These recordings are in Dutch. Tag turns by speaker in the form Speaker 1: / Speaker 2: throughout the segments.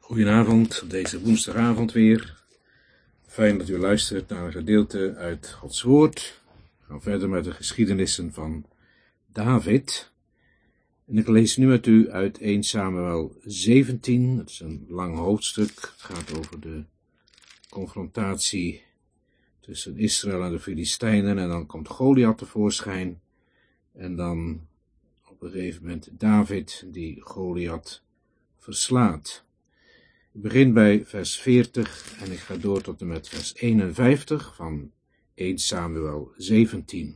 Speaker 1: Goedenavond, deze woensdagavond weer. Fijn dat u luistert naar een gedeelte uit Gods Woord. We gaan verder met de geschiedenissen van David. En ik lees nu met u uit 1 Samuel 17. Het is een lang hoofdstuk. Het gaat over de confrontatie tussen Israël en de Filistijnen. En dan komt Goliath tevoorschijn. En dan op een gegeven moment David die Goliath verslaat. Ik begin bij vers 40 en ik ga door tot en met vers 51 van 1 Samuel 17.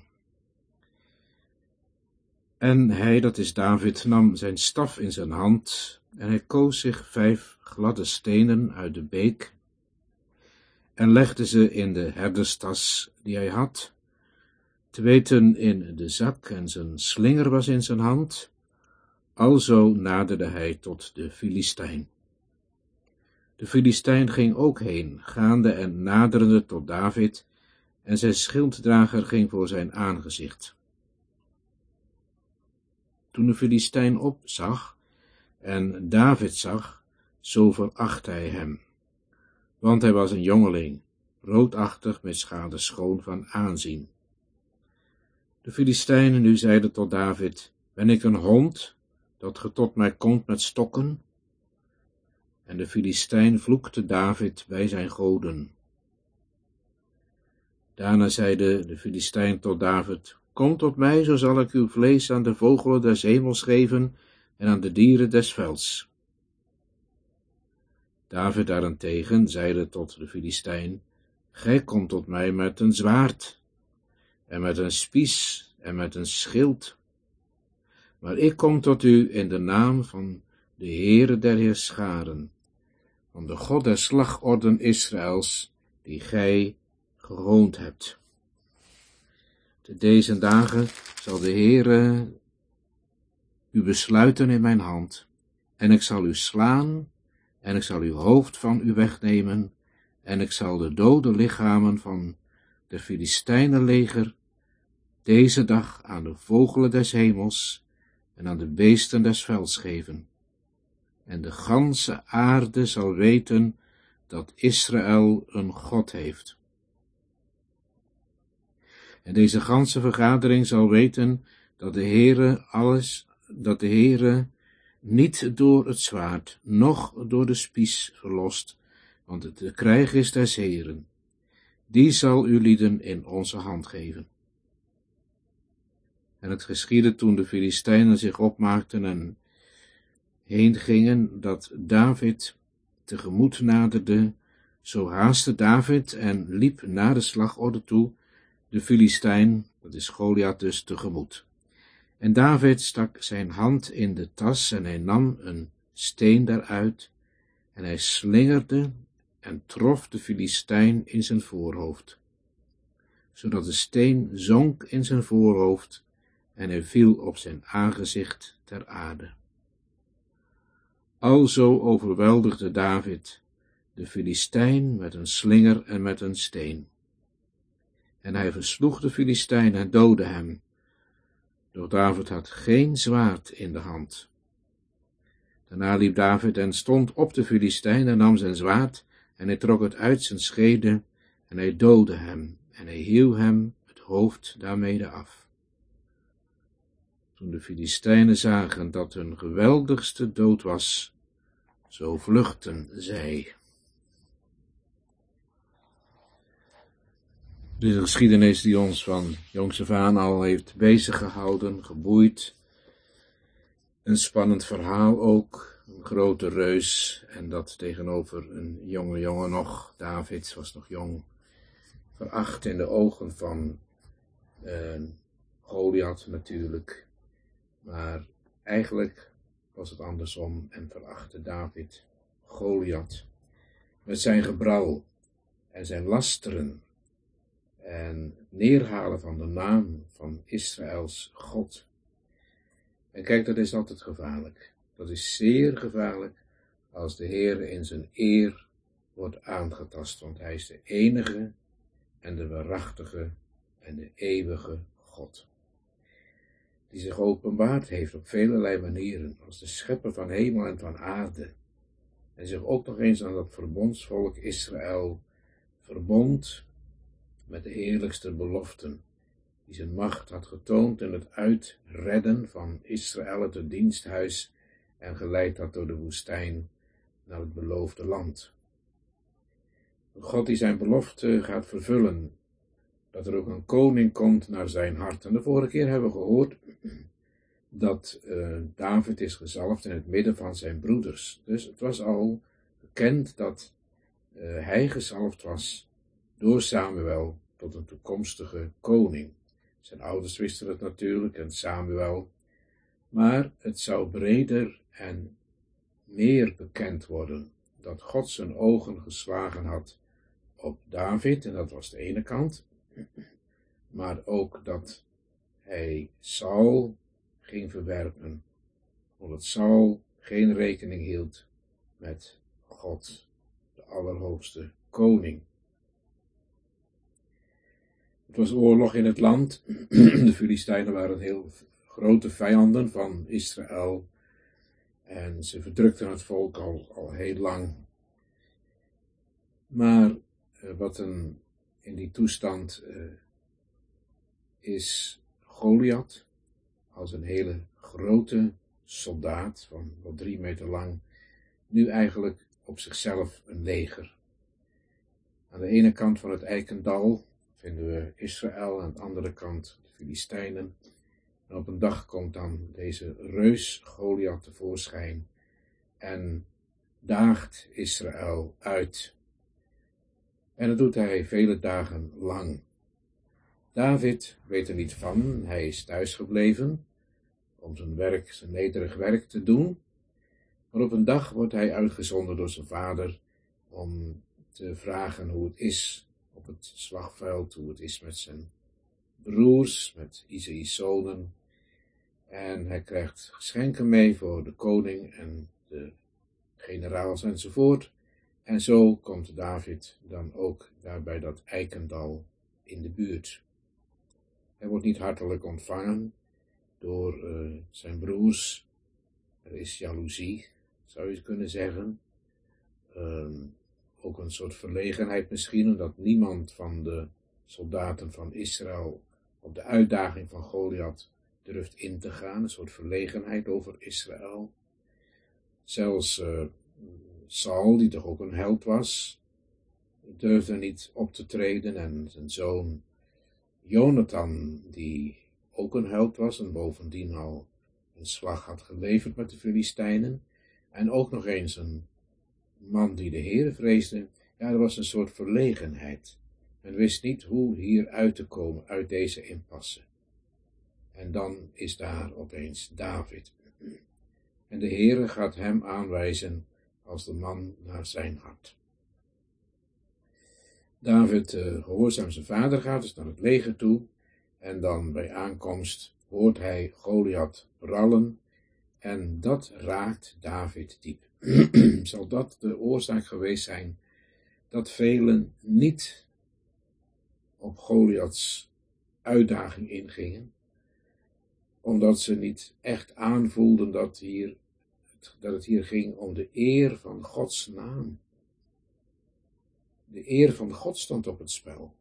Speaker 1: En hij, dat is David, nam zijn staf in zijn hand en hij koos zich 5 gladde stenen uit de beek en legde ze in de herderstas die hij had, te weten in de zak en zijn slinger was in zijn hand. Alzo naderde hij tot de Filistijn. De Filistijn ging ook heen, gaande en naderende tot David, en zijn schilddrager ging voor zijn aangezicht. Toen de Filistijn opzag en David zag, zo verachtte hij hem, want hij was een jongeling, roodachtig met schade schoon van aanzien. De Filistijnen nu zeiden tot David: ben ik een hond, dat ge tot mij komt met stokken? En de Filistijn vloekte David bij zijn goden. Daarna zeide de Filistijn tot David: kom tot mij, zo zal ik uw vlees aan de vogelen des hemels geven en aan de dieren des velds. David daarentegen zeide tot de Filistijn: gij komt tot mij met een zwaard, en met een spies, en met een schild. Maar ik kom tot u in de naam van de Heere der Heerscharen, van de God der slagorden Israëls, die gij gehoond hebt. Te deze dagen zal de Heere u besluiten in mijn hand, en ik zal u slaan, en ik zal uw hoofd van u wegnemen, en ik zal de dode lichamen van de Filistijnenleger deze dag aan de vogelen des hemels en aan de beesten des velds geven. En de ganse aarde zal weten dat Israël een God heeft. En deze ganse vergadering zal weten dat de Heere niet door het zwaard, noch door de spies verlost, want de krijg is des Heeren. Die zal u lieden in onze hand geven. En het geschiedde toen de Filistijnen zich opmaakten en heen gingen, dat David tegemoet naderde, zo haastte David en liep naar de slagorde toe, de Filistijn, dat is Goliath dus, tegemoet. En David stak zijn hand in de tas en hij nam een steen daaruit en hij slingerde en trof de Filistijn in zijn voorhoofd, zodat de steen zonk in zijn voorhoofd en hij viel op zijn aangezicht ter aarde. Alzo overweldigde David de Filistijn met een slinger en met een steen. En hij versloeg de Filistijn en doodde hem. Doch David had geen zwaard in de hand. Daarna liep David en stond op de Filistijn en nam zijn zwaard en hij trok het uit zijn schede en hij doodde hem en hij hieuw hem het hoofd daarmede af. Toen de Filistijnen zagen dat hun geweldigste dood was, zo vluchtten zij. Dit is een geschiedenis die ons van jongs af aan al heeft bezig gehouden, geboeid. Een spannend verhaal ook, een grote reus en dat tegenover een jonge jongen nog, David was nog jong, veracht in de ogen van Goliath natuurlijk. Maar eigenlijk was het andersom en verachtte David Goliath met zijn gebrouw en zijn lasteren en het neerhalen van de naam van Israëls God. En kijk, dat is altijd gevaarlijk. Dat is zeer gevaarlijk als de Heer in zijn eer wordt aangetast, want hij is de enige en de waarachtige en de eeuwige God, die zich geopenbaard heeft op velerlei manieren als de schepper van hemel en van aarde en zich ook nog eens aan dat verbondsvolk Israël verbond met de heerlijkste beloften, die zijn macht had getoond in het uitredden van Israël uit het diensthuis en geleid had door de woestijn naar het beloofde land. God die zijn belofte gaat vervullen, dat er ook een koning komt naar zijn hart. En de vorige keer hebben we gehoord dat David is gezalfd in het midden van zijn broeders. Dus het was al bekend dat hij gezalfd was door Samuel tot een toekomstige koning. Zijn ouders wisten het natuurlijk en Samuel, maar het zou breder en meer bekend worden dat God zijn ogen geslagen had op David, en dat was de ene kant, maar ook dat hij Saul ging verwerpen, omdat Saul geen rekening hield met God, de Allerhoogste Koning. Het was oorlog in het land. De Filistijnen waren heel grote vijanden van Israël en ze verdrukten het volk al heel lang. Maar wat in die toestand is Goliath, als een hele grote soldaat van wel 3 meter lang, nu eigenlijk op zichzelf een leger. Aan de ene kant van het Eikendal vinden we Israël, aan de andere kant de Filistijnen. En op een dag komt dan deze reus Goliath tevoorschijn en daagt Israël uit. En dat doet hij vele dagen lang. David weet er niet van, hij is thuisgebleven om zijn nederig werk te doen. Maar op een dag wordt hij uitgezonden door zijn vader om te vragen hoe het is op het slagveld, hoe het is met zijn broers, met Isaï's zonen. En hij krijgt geschenken mee voor de koning en de generaals enzovoort. En zo komt David dan ook daar bij dat Eikendal in de buurt. Hij wordt niet hartelijk ontvangen door zijn broers. Er is jaloezie, zou je kunnen zeggen. Ook een soort verlegenheid misschien, omdat niemand van de soldaten van Israël op de uitdaging van Goliath durft in te gaan. Een soort verlegenheid over Israël. Zelfs Saul, die toch ook een held was, durfde niet op te treden. En zijn zoon Jonathan, die ook een held was en bovendien al een slag had geleverd met de Filistijnen. En ook nog eens een man die de Heere vreesde. Ja, er was een soort verlegenheid. Men wist niet hoe hier uit te komen uit deze impasse. En dan is daar opeens David. En de Heere gaat hem aanwijzen als de man naar zijn hart. David gehoorzaam zijn vader gaat dus naar het leger toe. En dan bij aankomst hoort hij Goliath brallen. En dat raakt David diep. Zal dat de oorzaak geweest zijn dat velen niet op Goliaths uitdaging ingingen, omdat ze niet echt aanvoelden dat het hier ging om de eer van Gods naam. De eer van God stond op het spel.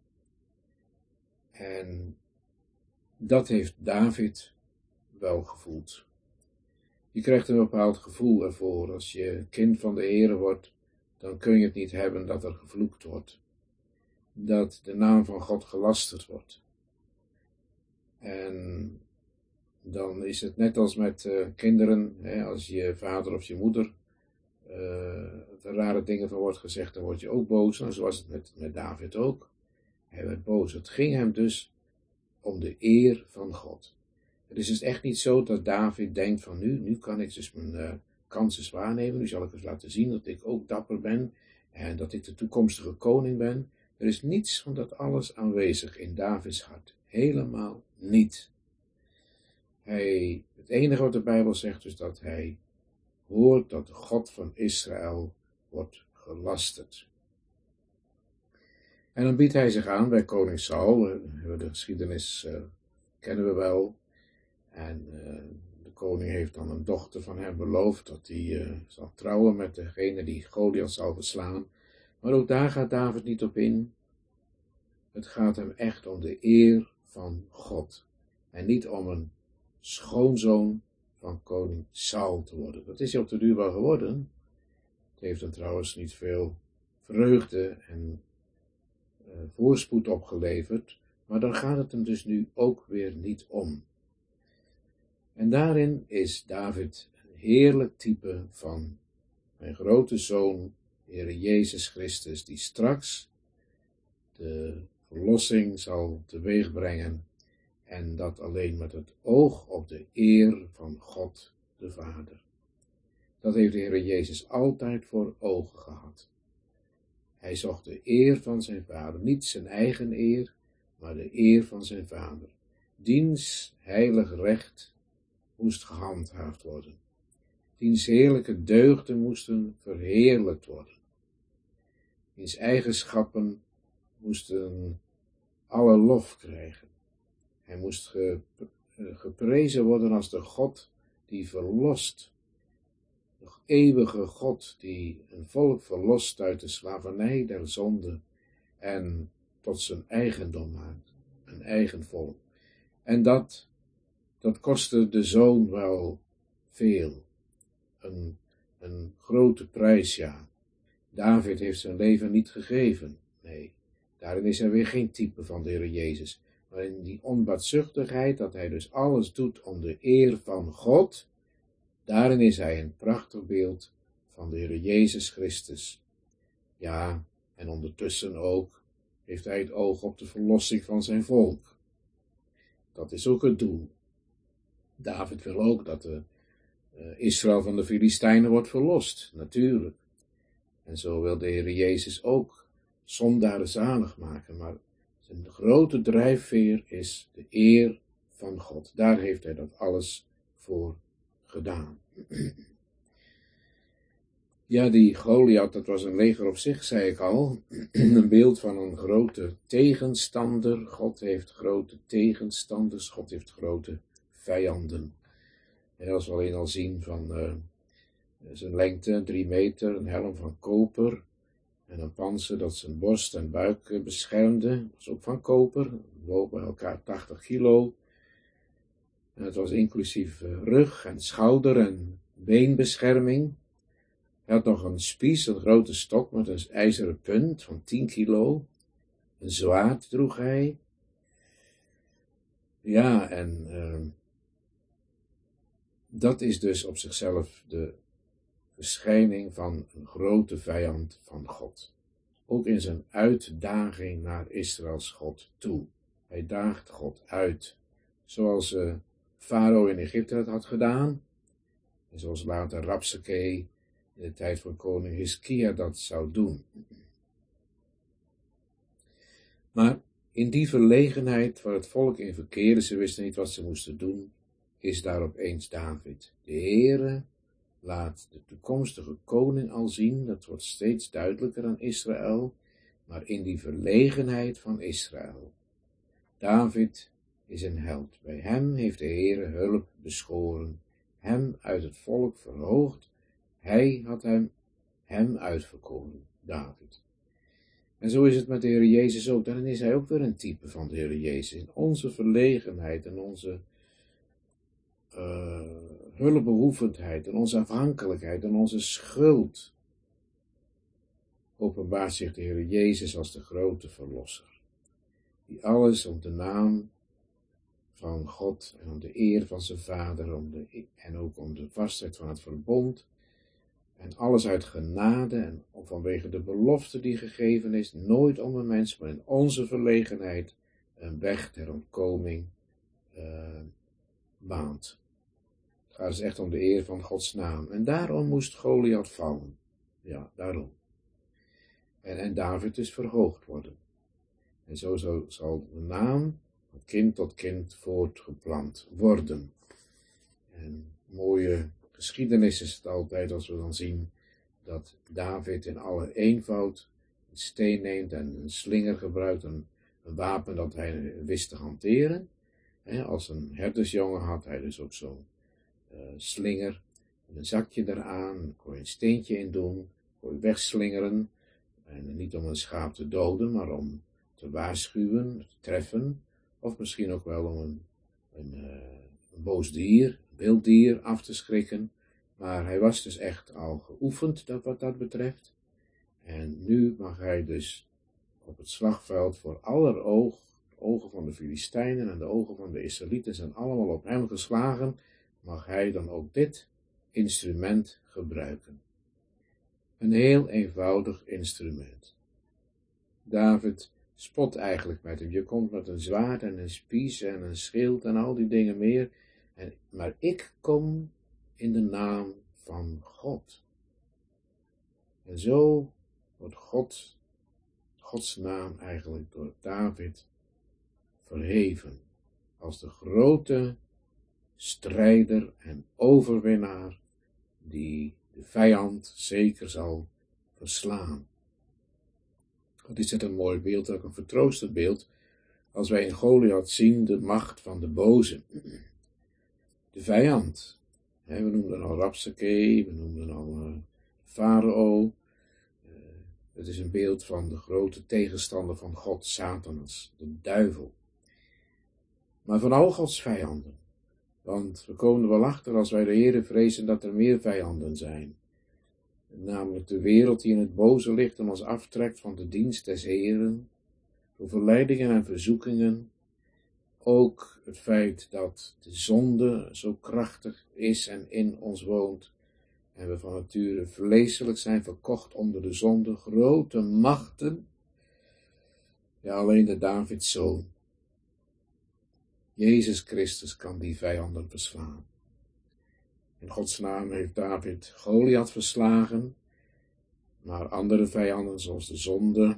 Speaker 1: En dat heeft David wel gevoeld. Je krijgt een bepaald gevoel ervoor. Als je kind van de Heere wordt, dan kun je het niet hebben dat er gevloekt wordt. Dat de naam van God gelasterd wordt. En dan is het net als met kinderen, als je vader of je moeder er rare dingen van wordt gezegd, dan word je ook boos. En zo was het met David ook. Hij werd boos. Het ging hem dus om de eer van God. Het is dus echt niet zo dat David denkt van nu kan ik dus mijn kansen waarnemen. Nu zal ik eens laten zien dat ik ook dapper ben en dat ik de toekomstige koning ben. Er is niets van dat alles aanwezig in Davids hart. Helemaal niet. Het enige wat de Bijbel zegt is dat hij hoort dat de God van Israël wordt gelasterd. En dan biedt hij zich aan bij koning Saul. De geschiedenis kennen we wel. En de de koning heeft dan een dochter van hem beloofd dat hij zal trouwen met degene die Goliath zal verslaan. Maar ook daar gaat David niet op in. Het gaat hem echt om de eer van God. En niet om een schoonzoon van koning Saul te worden. Dat is hij op de duur wel geworden. Het heeft hem trouwens niet veel vreugde en voorspoed opgeleverd. Maar daar gaat het hem dus nu ook weer niet om. En daarin is David een heerlijk type van mijn grote zoon, Heere Jezus Christus, die straks de verlossing zal teweegbrengen. En dat alleen met het oog op de eer van God de Vader. Dat heeft de Heere Jezus altijd voor ogen gehad. Hij zocht de eer van zijn Vader, niet zijn eigen eer, maar de eer van zijn Vader. Diens heilig recht moest gehandhaafd worden. Diens heerlijke deugden moesten verheerlijkt worden. Diens eigenschappen moesten alle lof krijgen. Hij moest geprezen worden als de God die verlost. De eeuwige God die een volk verlost uit de slavernij der zonde en tot zijn eigendom maakt. Een eigen volk. En dat kostte de zoon wel veel. Een grote prijs, ja. David heeft zijn leven niet gegeven. Nee, daarin is hij weer geen type van de Heer Jezus. Maar in die onbaatzuchtigheid, dat hij dus alles doet om de eer van God, daarin is hij een prachtig beeld van de Heer Jezus Christus. Ja, en ondertussen ook heeft hij het oog op de verlossing van zijn volk. Dat is ook het doel. David wil ook dat Israël van de Filistijnen wordt verlost, natuurlijk. En zo wil de Heer Jezus ook zondaren zalig maken, maar zijn grote drijfveer is de eer van God. Daar heeft hij dat alles voor gedaan. Ja, die Goliath, dat was een leger op zich, zei ik al. Een beeld van een grote tegenstander. God heeft grote tegenstanders, God heeft grote vijanden. En als we alleen al zien van zijn lengte, 3 meter, een helm van koper en een pantser dat zijn borst en buik beschermde, was ook van koper, woog bij elkaar 80 kilo. En het was inclusief rug en schouder en beenbescherming. Hij had nog een spies, een grote stok met een ijzeren punt van 10 kilo. Een zwaard droeg hij. Ja, en dat is dus op zichzelf de verschijning van een grote vijand van God. Ook in zijn uitdaging naar Israëls God toe. Hij daagt God uit, zoals Farao in Egypte het had gedaan. En zoals later Rapsakee in de tijd van koning Hiskia dat zou doen. Maar in die verlegenheid waar het volk in verkeerde, ze wisten niet wat ze moesten doen, is daar opeens David. De Heere laat de toekomstige koning al zien, dat wordt steeds duidelijker aan Israël, maar in die verlegenheid van Israël. David is een held. Bij hem heeft de Heere hulp beschoren, hem uit het volk verhoogd. Hij had hem uitverkoren, David. En zo is het met de Heer Jezus ook. Dan is hij ook weer een type van de Heer Jezus. In onze verlegenheid en onze hulpbehoevendheid en onze afhankelijkheid en onze schuld openbaart zich de Heer Jezus als de grote verlosser. Die alles om de naam van God en om de eer van zijn Vader en ook om de vastheid van het verbond en alles uit genade en vanwege de belofte die gegeven is, nooit om een mens, maar in onze verlegenheid een weg ter ontkoming baant. Het gaat dus echt om de eer van Gods naam. En daarom moest Goliath vallen. Ja, daarom. En David dus verhoogd worden. En zo zal de naam van kind tot kind voortgeplant worden. En mooie geschiedenis is het altijd als we dan zien dat David in alle eenvoud een steen neemt en een slinger gebruikt, een wapen dat hij wist te hanteren. Als een herdersjongen had hij dus ook zo'n slinger en een zakje eraan, kon je een steentje in doen, kon je wegslingeren, en niet om een schaap te doden, maar om te waarschuwen, te treffen, of misschien ook wel om een boos dier, een wild dier af te schrikken, maar hij was dus echt al geoefend wat dat betreft, en nu mag hij dus op het slagveld voor aller ogen van de Filistijnen en de ogen van de Israëlieten zijn allemaal op hem geslagen, mag hij dan ook dit instrument gebruiken. Een heel eenvoudig instrument. David spot eigenlijk met hem. Je komt met een zwaard en een spies en een schild en al die dingen meer, maar ik kom in de naam van God. En zo wordt Gods naam eigenlijk door David verheven als de grote strijder en overwinnaar die de vijand zeker zal verslaan. Wat is het een mooi beeld, ook een vertroostend beeld, als wij in Goliath zien de macht van de boze, de vijand. We noemden al Rapsakee, we noemden al Farao. Het is een beeld van de grote tegenstander van God, Satanas, de duivel. Maar van al Gods vijanden. Want we komen er wel achter als wij de Heere vrezen dat er meer vijanden zijn. Namelijk de wereld die in het boze ligt en ons aftrekt van de dienst des Heeren. Door verleidingen en verzoekingen. Ook het feit dat de zonde zo krachtig is en in ons woont. En we van nature vleeselijk zijn verkocht onder de zonde. Grote machten. Ja, alleen de Davidszoon. Jezus Christus kan die vijanden verslaan. In Gods naam heeft David Goliath verslagen, maar andere vijanden zoals de zonde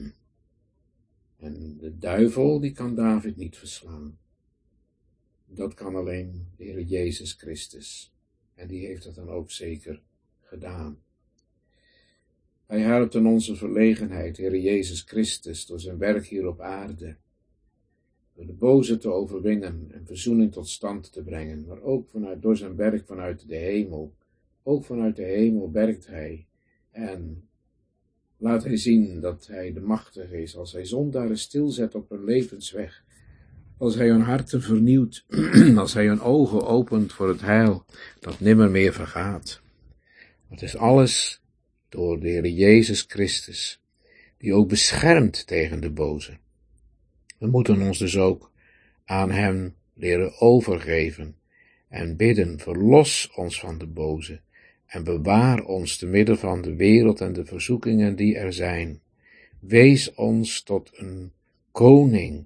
Speaker 1: en de duivel, die kan David niet verslaan. Dat kan alleen de Heer Jezus Christus. En die heeft het dan ook zeker gedaan. Hij helpt in onze verlegenheid, Heer Jezus Christus, door zijn werk hier op aarde. Door de boze te overwinnen en verzoening tot stand te brengen, maar ook door zijn werk vanuit de hemel. Ook vanuit de hemel werkt hij en laat hij zien dat hij de machtige is, als hij zondaren stilzet op hun levensweg, als hij hun harten vernieuwt, als hij hun ogen opent voor het heil dat nimmer meer vergaat. Het is alles door de Heer Jezus Christus, die ook beschermt tegen de boze. We moeten ons dus ook aan hem leren overgeven en bidden, verlos ons van de boze en bewaar ons te midden van de wereld en de verzoekingen die er zijn. Wees ons tot een koning.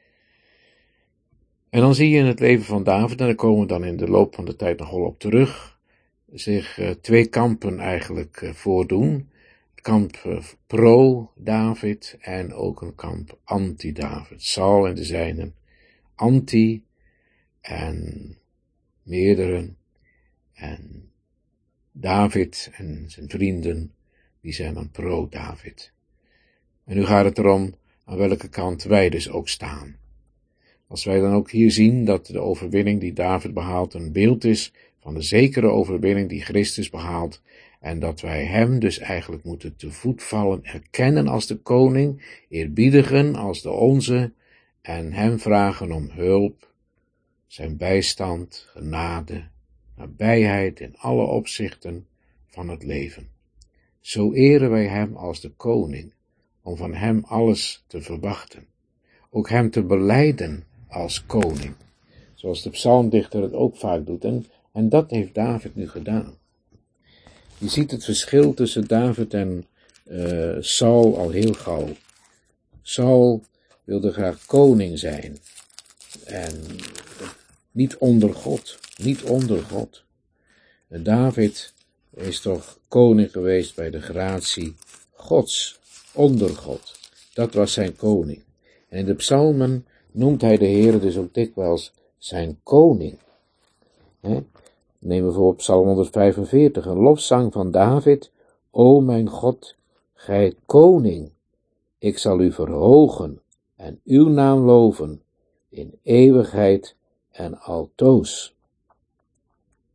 Speaker 1: En dan zie je in het leven van David, en daar komen we dan in de loop van de tijd nog wel op terug, zich twee kampen eigenlijk voordoen. Kamp pro-David en ook een kamp anti-David. Saul en de zijnen anti en meerdere en David en zijn vrienden die zijn dan pro-David. En nu gaat het erom aan welke kant wij dus ook staan. Als wij dan ook hier zien dat de overwinning die David behaalt een beeld is van de zekere overwinning die Christus behaalt, en dat wij hem dus eigenlijk moeten te voet vallen, erkennen als de koning, eerbiedigen als de onze, en hem vragen om hulp, zijn bijstand, genade, nabijheid in alle opzichten van het leven. Zo eren wij hem als de koning, om van hem alles te verwachten. Ook hem te belijden als koning, zoals de psalmdichter het ook vaak doet, en dat heeft David nu gedaan. Je ziet het verschil tussen David en Saul al heel gauw. Saul wilde graag koning zijn en niet onder God. En David is toch koning geweest bij de gratie Gods, onder God. Dat was zijn koning. En in de psalmen noemt hij de Heere dus ook dikwijls zijn koning. Neem bijvoorbeeld Psalm 145, een lofzang van David. O mijn God, gij koning, ik zal u verhogen en uw naam loven in eeuwigheid en altoos.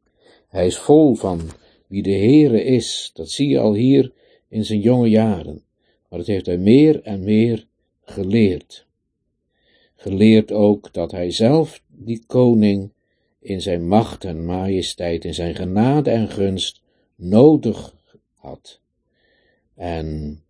Speaker 1: Hij is vol van wie de Heere is. Dat zie je al hier in zijn jonge jaren. Maar dat heeft hij meer en meer geleerd. Geleerd ook dat hij zelf die koning in zijn macht en majesteit, in zijn genade en gunst nodig had. En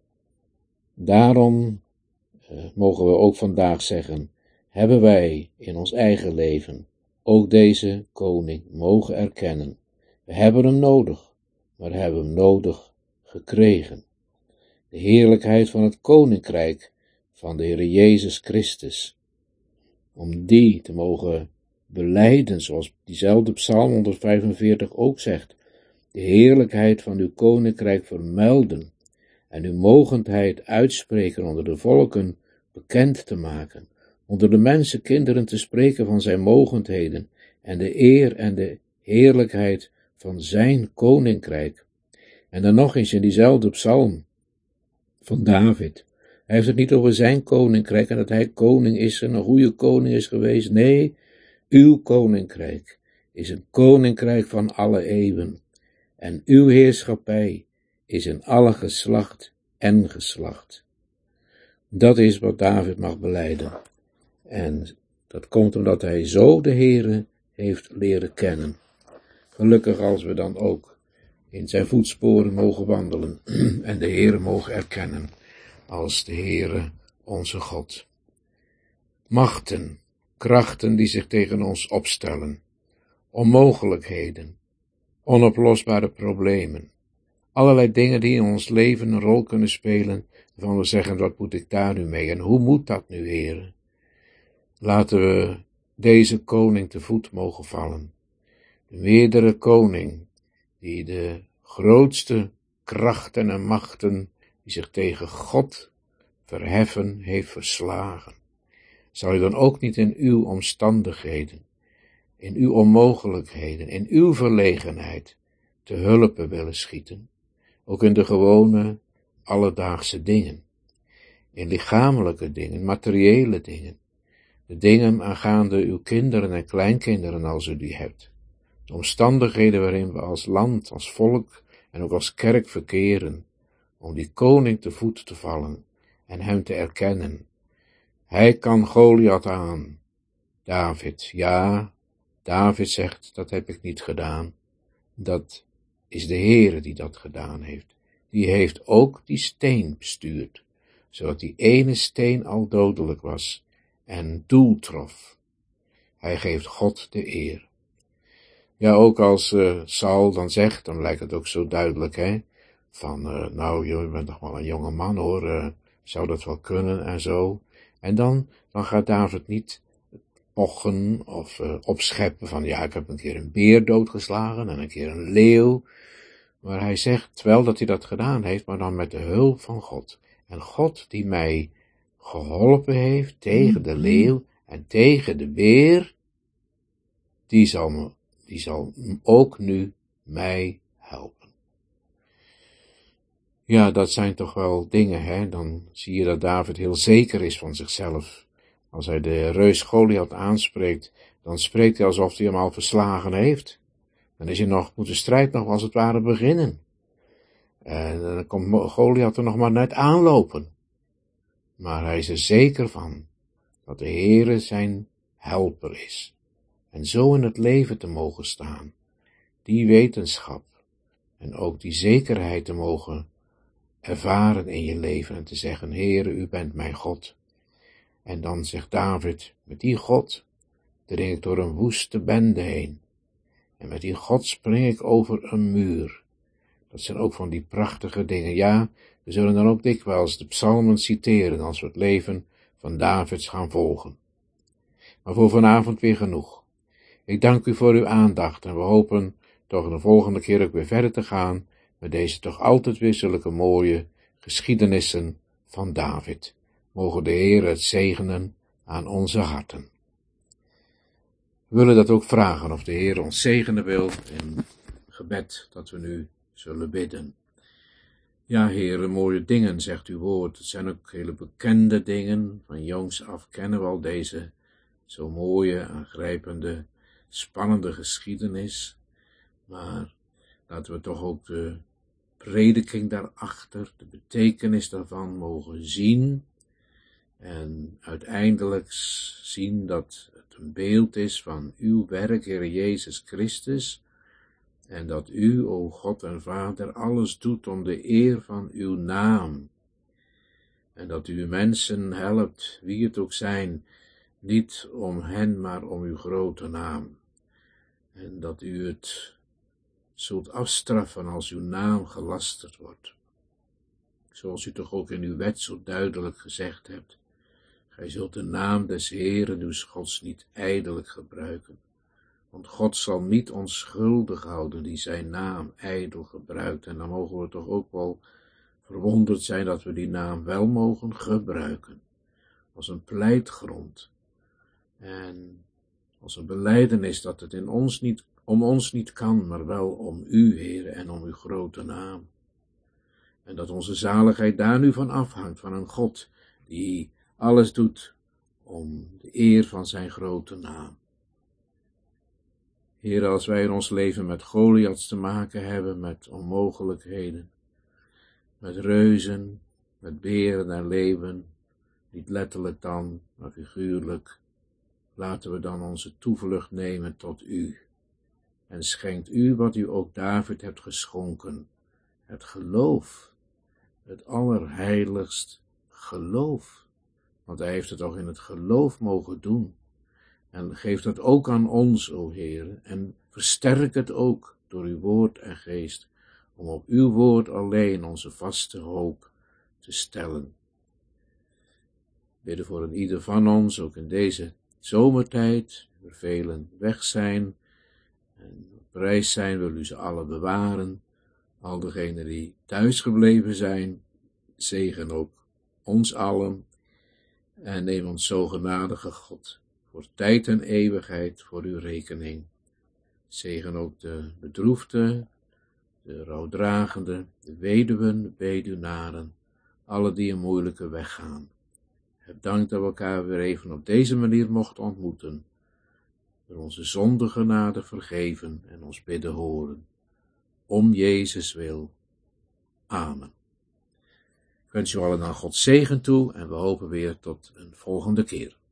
Speaker 1: daarom mogen we ook vandaag zeggen, hebben wij in ons eigen leven ook deze koning mogen erkennen. We hebben hem nodig, maar hebben hem nodig gekregen. De heerlijkheid van het koninkrijk van de Heer Jezus Christus. Om die te mogen belijden, zoals diezelfde Psalm 145 ook zegt. De heerlijkheid van uw koninkrijk vermelden en uw mogendheid uitspreken onder de volken bekend te maken. Onder de mensenkinderen te spreken van zijn mogendheden en de eer en de heerlijkheid van zijn koninkrijk. En dan nog eens in diezelfde psalm van David. Hij heeft het niet over zijn koninkrijk en dat hij koning is en een goede koning is geweest. Nee, uw koninkrijk is een koninkrijk van alle eeuwen. En uw heerschappij is in alle geslacht en geslacht. Dat is wat David mag belijden. En dat komt omdat hij zo de Heere heeft leren kennen. Gelukkig als we dan ook in zijn voetsporen mogen wandelen en de Heere mogen erkennen als de Heere onze God. Machten, krachten die zich tegen ons opstellen, onmogelijkheden, onoplosbare problemen, allerlei dingen die in ons leven een rol kunnen spelen, waarvan we zeggen, wat moet ik daar nu mee en hoe moet dat nu, Heere? Laten we deze koning te voet mogen vallen, de meerdere koning, die de grootste krachten en machten die zich tegen God verheffen heeft verslagen. Zal u dan ook niet in uw omstandigheden, in uw onmogelijkheden, in uw verlegenheid te hulpe willen schieten, ook in de gewone alledaagse dingen, in lichamelijke dingen, materiële dingen, de dingen aangaande uw kinderen en kleinkinderen als u die hebt, de omstandigheden waarin we als land, als volk en ook als kerk verkeren, om die koning te voet te vallen en hem te erkennen. Hij kan Goliath aan. David, ja, David zegt, dat heb ik niet gedaan. Dat is de Heere die dat gedaan heeft. Die heeft ook die steen bestuurd, zodat die ene steen al dodelijk was en doel trof. Hij geeft God de eer. Ja, ook als Saul dan zegt, dan lijkt het ook zo duidelijk, hè, van, nou, je bent toch wel een jonge man, hoor, zou dat wel kunnen en zo. En dan gaat David niet pochen of opscheppen van, ja, ik heb een keer een beer doodgeslagen en een keer een leeuw. Maar hij zegt wel dat hij dat gedaan heeft, maar dan met de hulp van God. En God die mij geholpen heeft tegen de leeuw en tegen de beer, die zal ook nu mij helpen. Ja, dat zijn toch wel dingen, hè. Dan zie je dat David heel zeker is van zichzelf. Als hij de reus Goliath aanspreekt, dan spreekt hij alsof hij hem al verslagen heeft. Dan moet de strijd nog als het ware beginnen. En dan komt Goliath er nog maar net aanlopen. Maar hij is er zeker van dat de Heere zijn helper is. En zo in het leven te mogen staan, die wetenschap en ook die zekerheid te mogen ervaren in je leven en te zeggen, Heere, u bent mijn God. En dan zegt David, met die God dring ik door een woeste bende heen. En met die God spring ik over een muur. Dat zijn ook van die prachtige dingen. Ja, we zullen dan ook dikwijls de psalmen citeren als we het leven van Davids gaan volgen. Maar voor vanavond weer genoeg. Ik dank u voor uw aandacht en we hopen toch de volgende keer ook weer verder te gaan met deze toch altijd weer zulke mooie geschiedenissen van David. Mogen de Heer het zegenen aan onze harten. We willen dat ook vragen of de Heer ons zegenen wil in gebed dat we nu zullen bidden. Ja, Heere, mooie dingen, zegt uw woord. Het zijn ook hele bekende dingen. Van jongs af kennen we al deze zo mooie, aangrijpende, spannende geschiedenis. Maar laten we toch ook de prediking daarachter, de betekenis daarvan mogen zien en uiteindelijk zien dat het een beeld is van uw werk, Heer Jezus Christus, en dat u, o God en Vader, alles doet om de eer van uw naam. En dat u mensen helpt, wie het ook zijn, niet om hen, maar om uw grote naam. En dat u het zult afstraffen als uw naam gelasterd wordt. Zoals u toch ook in uw wet zo duidelijk gezegd hebt. Gij zult de naam des Heeren, uws Gods, niet ijdelijk gebruiken. Want God zal niet onschuldig houden die zijn naam ijdel gebruikt. En dan mogen we toch ook wel verwonderd zijn dat we die naam wel mogen gebruiken. Als een pleitgrond. En als een belijdenis dat het om ons niet kan, maar wel om u, Heer, en om uw grote naam. En dat onze zaligheid daar nu van afhangt, van een God die alles doet om de eer van zijn grote naam. Heer, als wij in ons leven met Goliaths te maken hebben, met onmogelijkheden, met reuzen, met beren en leeuwen, niet letterlijk dan, maar figuurlijk, laten we dan onze toevlucht nemen tot u. En schenkt u wat u ook David hebt geschonken, het geloof, het allerheiligst geloof. Want hij heeft het ook in het geloof mogen doen. En geef dat ook aan ons, o Heer, en versterk het ook door uw woord en geest, om op uw woord alleen onze vaste hoop te stellen. Bidden voor een ieder van ons, ook in deze zomertijd, er velen weg zijn en op reis zijn, wil u ze alle bewaren. Al degenen die thuis gebleven zijn, zegen ook ons allen en neem ons zo genadige God voor tijd en eeuwigheid voor uw rekening. Zegen ook de bedroefden, de rouwdragenden, de weduwen, de weduwnaren, alle die een moeilijke weg gaan. Heb dank dat we elkaar weer even op deze manier mochten ontmoeten, door onze zondegenade vergeven en ons bidden horen. Om Jezus wil. Amen. Ik wens u allen dan Gods zegen toe en we hopen weer tot een volgende keer.